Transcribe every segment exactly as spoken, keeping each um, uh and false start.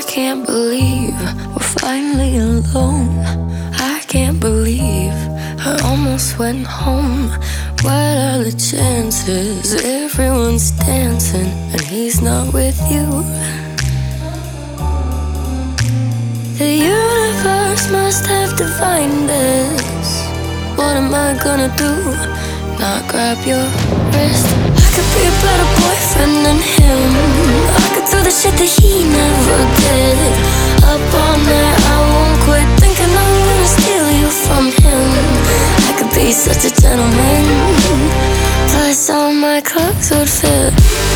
can't believe we're finally alone. I can't believe I almost went home. What are the chances? Everyone's dancing and he's not with you. The universe must have divined this. What am I gonna do? Not grab your wrist. I could be a better boyfriend than him. I could do the shit that he never did. Up all night, I won't quit thinking I'm gonna steal you from him. I could be such a gentleman, plus all my clothes would fit.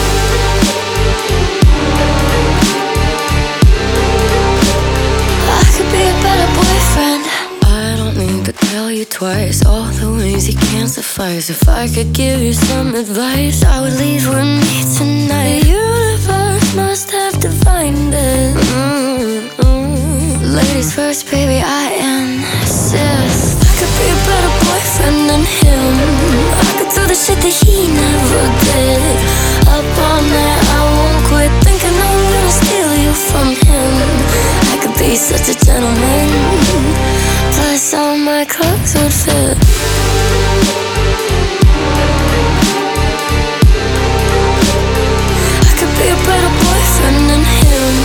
I could be a better boyfriend. I don't need to tell you twice all the ways you can't suffice. If I could give you some advice, I would leave with me tonight. The universe must have divined it. Mm-hmm. Ladies first, baby, I insist. I could be a better boyfriend than him. I could do the shit that he never did. Up all night, I won't quit thinking I'm gonna steal you from him. I could be such a gentleman, plus all my clothes would fit. I could be a better boyfriend than him.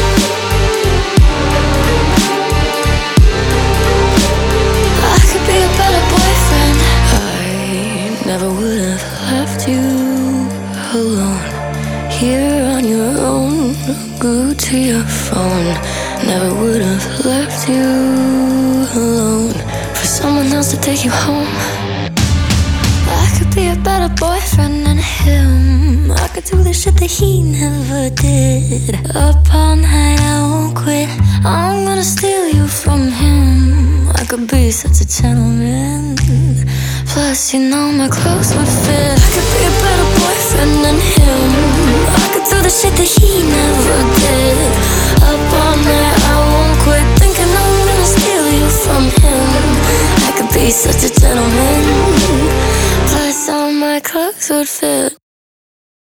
I could be a better boyfriend. I never would have left you alone, here on your own, glued to your phone. Never would have left you alone for someone else to take you home. I could be a better boyfriend than him. I could do the shit that he never did. Up all night, I won't quit. I'm gonna steal you from him. I could be such a gentleman, plus you know my clothes would fit. I could be a better boyfriend than him. I could do the shit that he never did. Up all night, I won't quit thinking I'm gonna steal you from him. I could be such a gentleman, plus all my clothes would fit.